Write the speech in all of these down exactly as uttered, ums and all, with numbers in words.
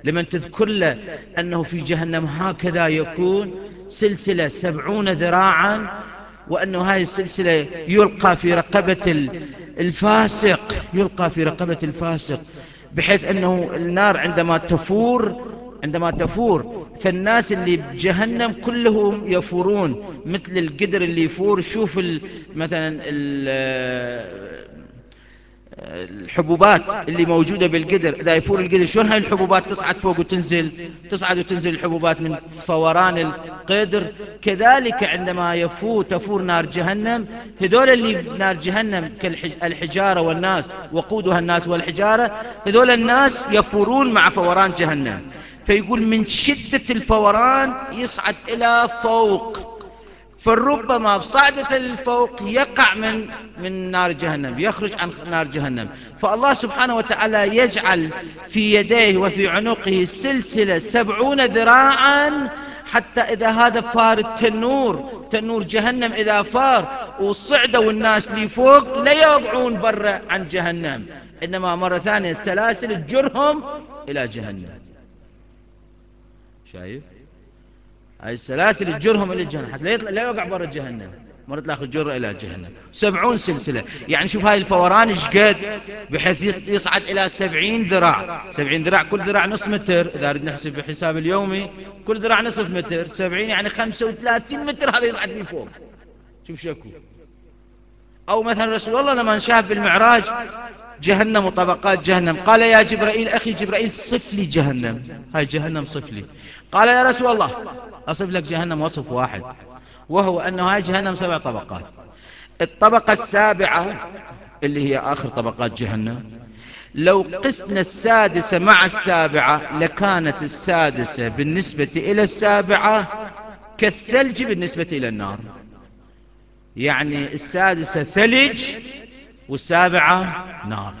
لمن تذكر له أنه في جهنم هكذا يكون سلسلة سبعون ذراعا، وأنه هذه السلسلة يلقى في رقبة الفاسق، يلقى في رقبة الفاسق، بحيث أنه النار عندما تفور عندما تفور فالناس اللي بجهنم كلهم يفورون مثل القدر اللي يفور. شوف مثلا الحبوبات اللي موجودة بالقدر، إذا يفور القدر شلون هاي الحبوبات تصعد فوق وتنزل، تصعد وتنزل الحبوبات من فوران القدر. كذلك عندما يفور تفور نار جهنم، هذول اللي بنار جهنم كالحجارة والناس، وقودها الناس والحجارة، هذول الناس يفورون مع فوران جهنم. فيقول من شدة الفوران يصعد إلى فوق، فربما بصعدة الفوق يقع من من نار جهنم، يخرج عن نار جهنم. فالله سبحانه وتعالى يجعل في يديه وفي عنقه سلسلة سبعون ذراعا، حتى إذا هذا فار التنور، تنور جهنم إذا فار وصعدوا الناس لي فوق لا يقعون برا عن جهنم، إنما مرة ثانية السلاسل تجرهم إلى جهنم. شايف هاي السلاسل تجرهم إلى جهنم حتى لا يطلع لا يوقع برا جهنم، مرة الآخر جر إلى جهنم. سبعون سلسلة، يعني شوف هاي الفوران إيش قد، بحيث يصعد إلى سبعين ذراع. سبعين ذراع كل ذراع نصف متر، إذا أريد نحسب بالحساب اليومي كل ذراع نصف متر، سبعين يعني خمسة وثلاثين متر هذا يصعد لي فوق. شوف شكو. أو مثلا رسول الله لما شاف بالمعراج جهنم وطبقات جهنم، قال يا جبرائيل أخي جبرائيل صف لي جهنم، هاي جهنم صف لي. قال يا رسول الله أصف لك جهنم وصف واحد، وهو أنه هاي جهنم سبع طبقات. الطبقة السابعة اللي هي آخر طبقات جهنم، لو قسنا السادسة مع السابعة لكانت السادسة بالنسبة إلى السابعة كالثلج بالنسبة إلى النار. يعني السادسة ثلج والسابعة نار.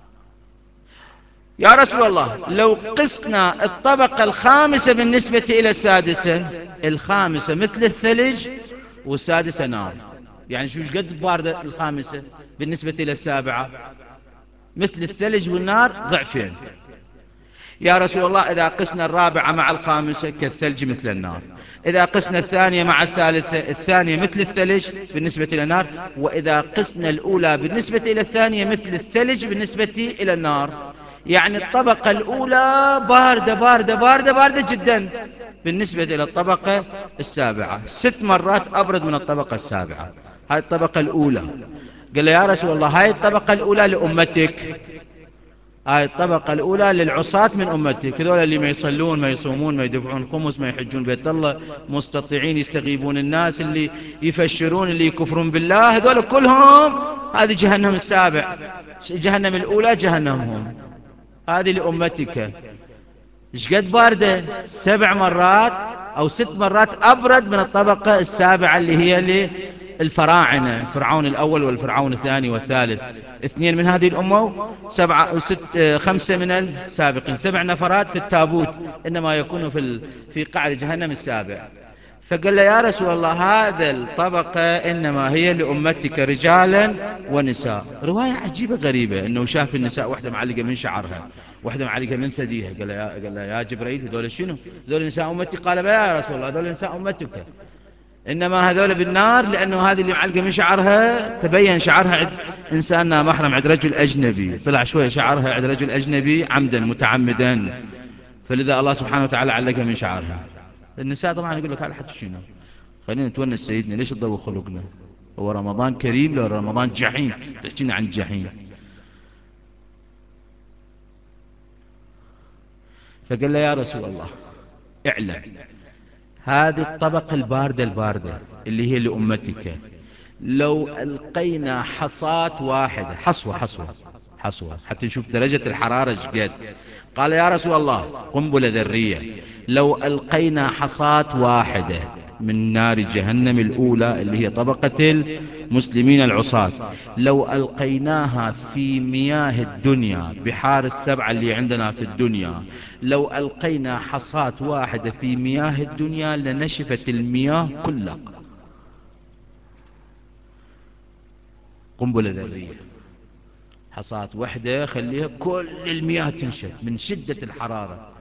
يا رسول الله لو قسنا الطبقة الخامسة بالنسبة إلى السادسة، الخامسة مثل الثلج والسادسة نار. يعني شو قد باردة الخامسة بالنسبة إلى السابعة؟ مثل الثلج والنار ضعفين. يا رسول الله إذا قسنا الرابعة مع الخامسة كالثلج مثل النار. إذا قسنا الثانية مع الثالثة، الثانية مثل الثلج بالنسبة إلى النار. وإذا قسنا الأولى بالنسبة إلى الثانية مثل الثلج بالنسبة إلى النار. يعني الطبقة الأولى باردة باردة باردة باردة جدا بالنسبة إلى الطبقة السابعة، ست مرات أبرد من الطبقة السابعة. هاي الطبقة الأولى. قال له يا رسول الله هاي الطبقة الأولى لأمتك، هاي الطبقة الأولى للعصاة من أمتك، هذول اللي ما يصلون ما يصومون ما يدفعون خمس ما يحجون بيت الله، مستطيعين يستغيبون الناس، اللي يفشرون اللي يكفرون بالله، هذول كلهم هذه جهنم السابع. جهنم الأولى جهنمهم، هذه لأمتك. ايش قد باردة؟ سبع مرات أو ست مرات أبرد من الطبقة السابعة اللي هي للفراعنة، فرعون الأول والفرعون الثاني والثالث. اثنين من هذه الأمة سبعة وست خمسة من السابقين، سبع نفرات في التابوت إنما يكون في ال... في قعر جهنم السابع. فقال له يا رسول الله هذا الطبقة إنما هي لأمتك رجالا ونساء. رواية عجيبة غريبة أنه شاف النساء واحدة معلقة من شعرها واحدة معلقة من ثديها. قال له يا, قال له يا جبرائيل هذول شنو؟ هذول نساء أمتي؟ قال بلى يا رسول الله هذول نساء أمتك، إنما هذول بالنار لأنه هذه اللي معلقة من شعرها تبين شعرها عند إنساننا محرم، عند رجل أجنبي، طلع شوية شعرها عند رجل أجنبي عمدا متعمدا، فلذا الله سبحانه وتعالى علقها من شعرها. النساء طبعا يقول لك هذا حتى شنو، خلينا نتونس سيدنا، ليش تضوي خلقنا؟ هو رمضان كريم لو رمضان جحيم تحكينا عن الجحيم. فقال له يا رسول الله اعلم هذه الطبقة الباردة الباردة اللي هي لأمتك لو ألقينا حصاة واحدة، حصوة حصوة حصوة حتى نشوف درجة الحرارة جد. قال يا رسول الله قنبلة ذرية، لو ألقينا حصاة واحدة من نار جهنم الأولى اللي هي طبقة المسلمين العصاة، لو ألقيناها في مياه الدنيا، بحار السبعة اللي عندنا في الدنيا، لو ألقينا حصاة واحدة في مياه الدنيا لنشفت المياه كلها. قنبلة ذرية، حصاة واحدة خليها كل المياه تنشف من شدة الحرارة.